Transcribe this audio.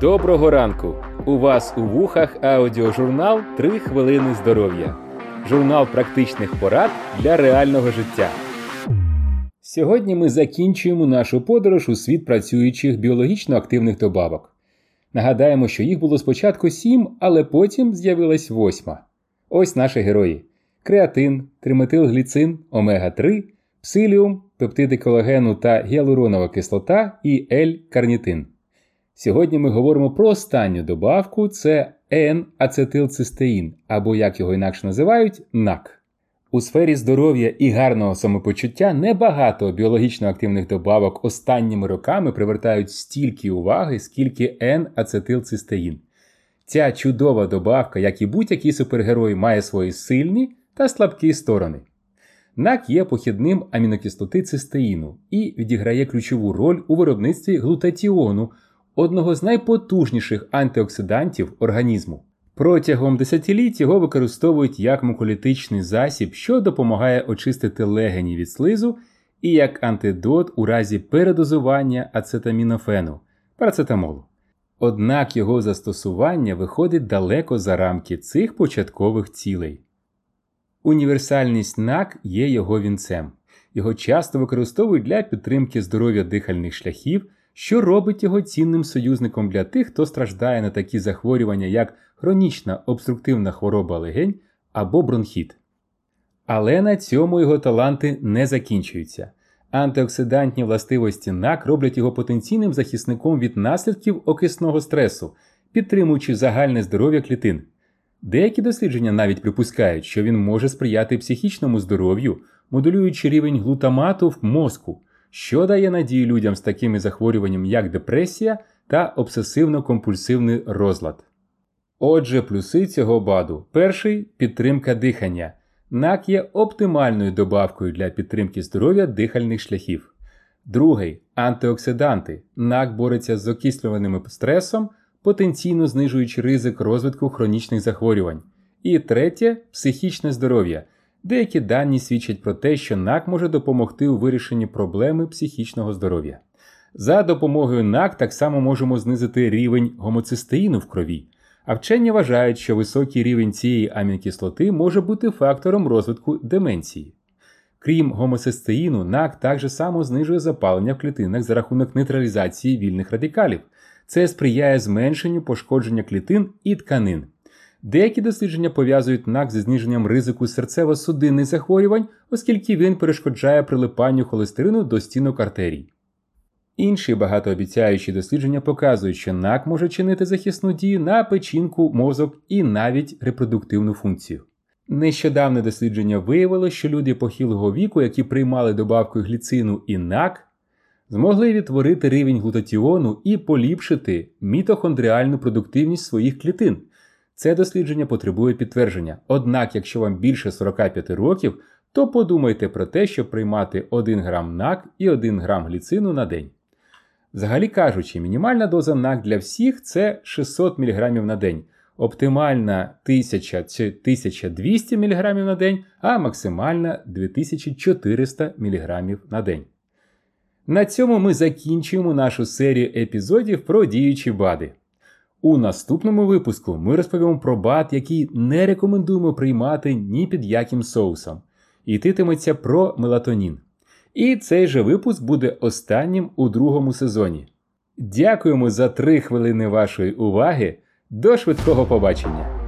Доброго ранку! У вас у вухах аудіожурнал «3 хвилини здоров'я». Журнал практичних порад для реального життя. Сьогодні ми закінчуємо нашу подорож у світ працюючих біологічно активних добавок. Нагадаємо, що їх було спочатку 7, але потім з'явилась 8. Ось наші герої. Креатин, триметилгліцин, омега-3, псиліум, пептиди колагену та гіалуронова кислота і L-карнітин. Сьогодні ми говоримо про останню добавку – це N-ацетилцистеїн, або, як його інакше називають, НАК. У сфері здоров'я і гарного самопочуття небагато біологічно активних добавок останніми роками привертають стільки уваги, скільки N-ацетилцистеїн. Ця чудова добавка, як і будь-який супергерой, має свої сильні та слабкі сторони. НАК є похідним амінокислоти цистеїну і відіграє ключову роль у виробництві глутатіону, одного з найпотужніших антиоксидантів організму. Протягом десятиліть його використовують як муколітичний засіб, що допомагає очистити легені від слизу, і як антидот у разі передозування ацетамінофену – парацетамолу. Однак його застосування виходить далеко за рамки цих початкових цілей. Універсальність НАК є його вінцем. Його часто використовують для підтримки здоров'я дихальних шляхів, що робить його цінним союзником для тих, хто страждає на такі захворювання, як хронічна обструктивна хвороба легень або бронхіт. Але на цьому його таланти не закінчуються. Антиоксидантні властивості НАК роблять його потенційним захисником від наслідків окисного стресу, підтримуючи загальне здоров'я клітин. Деякі дослідження навіть припускають, що він може сприяти психічному здоров'ю, модулюючи рівень глутамату в мозку, що дає надію людям з такими захворюваннями, як депресія та обсесивно-компульсивний розлад. Отже, плюси цього БАДу. Перший – підтримка дихання. НАК є оптимальною добавкою для підтримки здоров'я дихальних шляхів. Другий – антиоксиданти. НАК бореться з окислюваним стресом, потенційно знижуючи ризик розвитку хронічних захворювань. І третє – психічне здоров'я. Деякі дані свідчать про те, що НАК може допомогти у вирішенні проблеми психічного здоров'я. За допомогою НАК так само можемо знизити рівень гомоцистеїну в крові, а вчені вважають, що високий рівень цієї амінокислоти може бути фактором розвитку деменції. Крім гомоцистеїну, НАК також само знижує запалення в клітинах за рахунок нейтралізації вільних радикалів. Це сприяє зменшенню пошкодження клітин і тканин. Деякі дослідження пов'язують НАК зі зниженням ризику серцево-судинних захворювань, оскільки він перешкоджає прилипанню холестерину до стінок артерій. Інші багатообіцяючі дослідження показують, що НАК може чинити захисну дію на печінку, мозок і навіть репродуктивну функцію. Нещодавне дослідження виявило, що люди похилого віку, які приймали добавку гліцину і НАК, змогли відтворити рівень глутатіону і поліпшити мітохондріальну продуктивність своїх клітин. Це дослідження потребує підтвердження. Однак, якщо вам більше 45 років, то подумайте про те, щоб приймати 1 грам НАК і 1 грам гліцину на день. Взагалі кажучи, мінімальна доза НАК для всіх – це 600 мг на день, оптимальна 1000 чи 1200 мг на день, а максимальна 2400 мг на день. На цьому ми закінчуємо нашу серію епізодів про діючі БАДи. У наступному випуску ми розповімо про БАД, який не рекомендуємо приймати ні під яким соусом. Йтиметься про мелатонін. І цей же випуск буде останнім у 2-му сезоні. Дякуємо за 3 хвилини вашої уваги. До швидкого побачення!